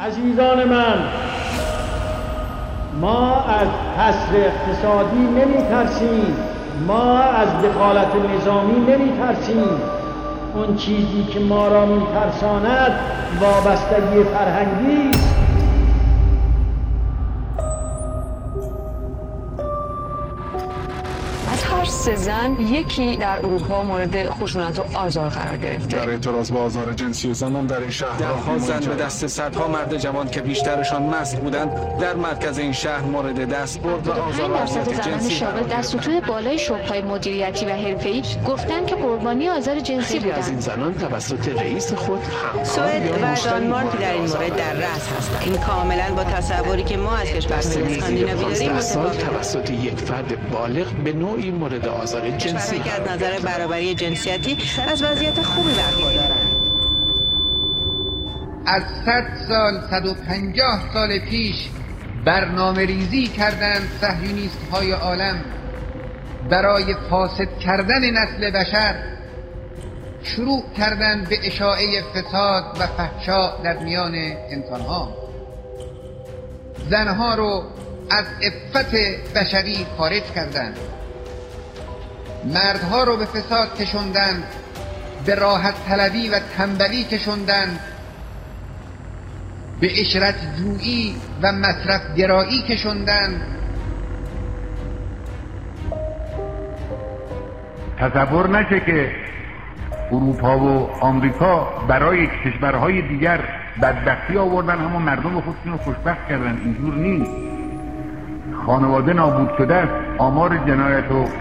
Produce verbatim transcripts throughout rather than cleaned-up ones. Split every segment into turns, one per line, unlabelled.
عزیزان من، ما از حصر اقتصادی نمی ترسیم، ما از دخالت نظامی نمی ترسیم. اون چیزی که ما را می ترساند وابستگی فرهنگی است.
سه زن یکی در اروپا مورد خشونت و آزار قرار گرفته.
در اعتراض به آزار جنسی زنان در این شهر
درها زن به دست صدها مرد جوان که بیشترشان مست بودند در مرکز این شهر مورد دستبرد و آزار و اذیت جنسی
شاغل در سطوح بالای شغل‌های مدیریتی و حرفه‌ای گفتند که قربانی آزار جنسی بودند.
از این زنان توسط رئیس خود
سوئد و دانمارک در این مورد در رأس هستند. این کاملا با تصوری که ما از کشورهای اسکاندیناوی داریم
متفاوت توسط یک فرد بالغ به نوعی مورد آزار جنسی
که از نظر برابری جنسیتی از وضعیت خوبی برخوردارند.
از صد سال صد و پنجاه سال پیش برنامه ریزی کردند صهیونیست های عالم برای فاسد کردن نسل بشر. شروع کردند به اشاعه فساد و فحشا در میان انسانها. زنها رو از عفت بشری خارج کردند، مردها رو به فساد کشوندند، به راحت طلبی و تنبلی کشوندند، به عشرت جویی و مصرف گرایی کشوندند.
تصور نشه که اروپا و آمریکا برای کشورهای دیگر بدبختی آوردن، همون مردم خودشون رو خوشبخت کردن. اینجور نیست. خانواده نابود شده است. آمار جنایت و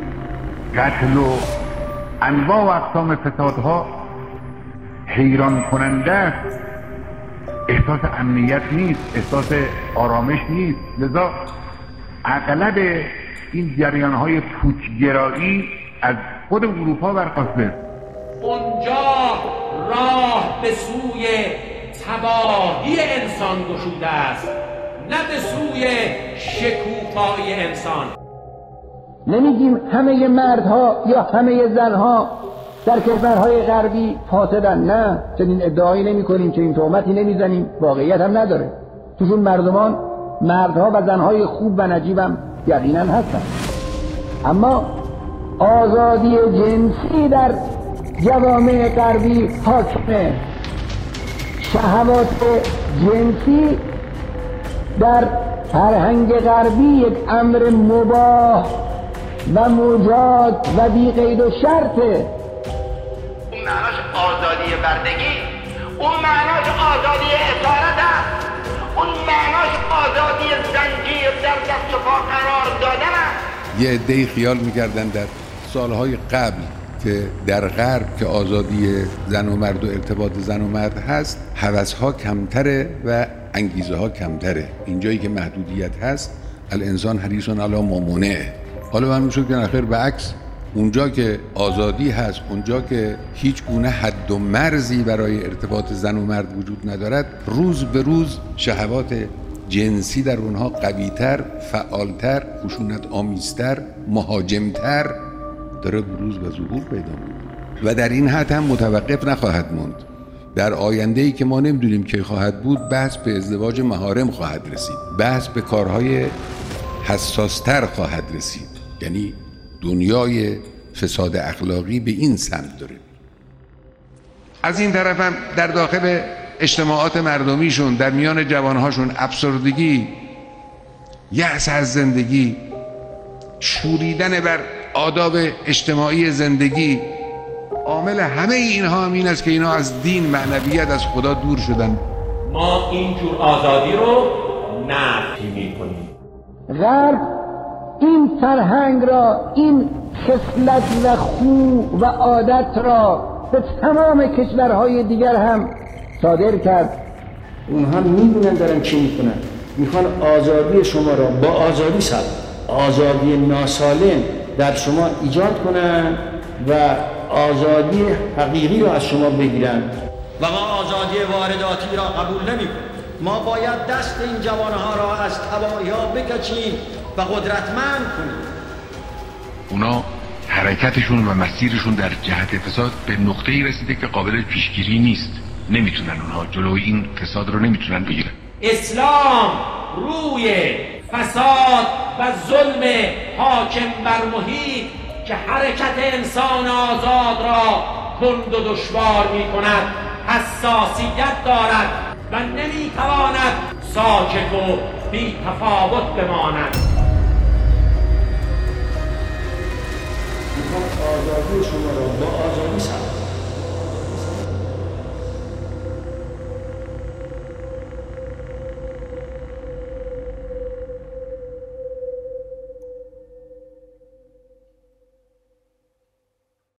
قتل و انواع و اقسام فسادها حیران کننده است. احساس امنیت نیست، احساس آرامش نیست. لذا اغلب این جریان‌های پوچگرایی از خود اروپا برخاسته.
اونجا راه به سوی تباهی انسان گشوده است، نه به سوی شکوفایی انسان.
نمیگیم همه مردها یا همه زنها در کشورهای غربی فاسدن، نه، چنین ادعایی نمی کنیم، چنین تهمتی نمیزنیم، واقعیت هم نداره. توشون مردمان، مردها و زنهای خوب و نجیب هم یقینا هستن. اما آزادی جنسی در جوامع غربی حاکمه. شهوات جنسی در فرهنگ غربی یک امر مباح و مجاز و بی قید و شرطه.
اون معناش آزادی بردگی، اون معناش آزادی اسارت است، اون معناش آزادی زنجیر در دست و پا قرار دادن است.
یه عده‌ای خیال می‌کردن در سالهای قبل که در غرب که آزادی زن و مرد و ارتباط زن و مرد هست، هوس‌ها کمتره و انگیزه ها کمتره. اینجایی که محدودیت هست الانسان حریص علی ما منع. حالا من میشد که نخیر به عکس، اونجا که آزادی هست، اونجا که هیچ گونه حد و مرزی برای ارتباط زن و مرد وجود ندارد، روز به روز شهوات جنسی در اونها قوی‌تر، فعالتر، خشونت آمیزتر، مهاجمتر داره بروز و ظهور پیدا می‌کنه و در این حد هم متوقف نخواهد موند. در آینده‌ای که ما نمیدونیم که خواهد بود، بحث به ازدواج محارم خواهد رسید، بحث به کارهای حساستر خواهد رسید. یعنی دنیای فساد اخلاقی به این سمت داره. از این طرف هم در داخل اجتماعات مردمیشون، در میان جوانهاشون افسردگی، یأس از زندگی، شوریدن بر آداب اجتماعی زندگی، عامل همه اینها هم این است که اینا از دین، معنویت، از خدا دور شدن.
ما اینجور آزادی رو نفی می‌کنیم.
غرب این فرهنگ را، این خصلت و خو و عادت را به تمام کشورهای دیگر هم صادر کرد.
اونها میدونن دارن چی میکنن. میخوان آزادی شما را با آزادی سالم، آزادی ناسالم در شما ایجاد کنن و آزادی حقیقی را از شما بگیرن.
و ما آزادی وارداتی را قبول نمی کنیم. ما باید دست این جوانها را از تباهی‌ها بکشیم و قدرتمند کنیم.
اونا حرکتشون و مسیرشون در جهت فساد به نقطه‌ای رسیده که قابل پیشگیری نیست. نمیتونن اونها جلوی این فساد رو نمیتونن بگیرن.
اسلام روی فساد و ظلم حاکم بر محیط که حرکت انسان آزاد را کند و دشوار می کند حساسیت دارد و نمی تواند ساکت و بی تفاوت بماند.
میخوام آزادی شما را با آزادی سلب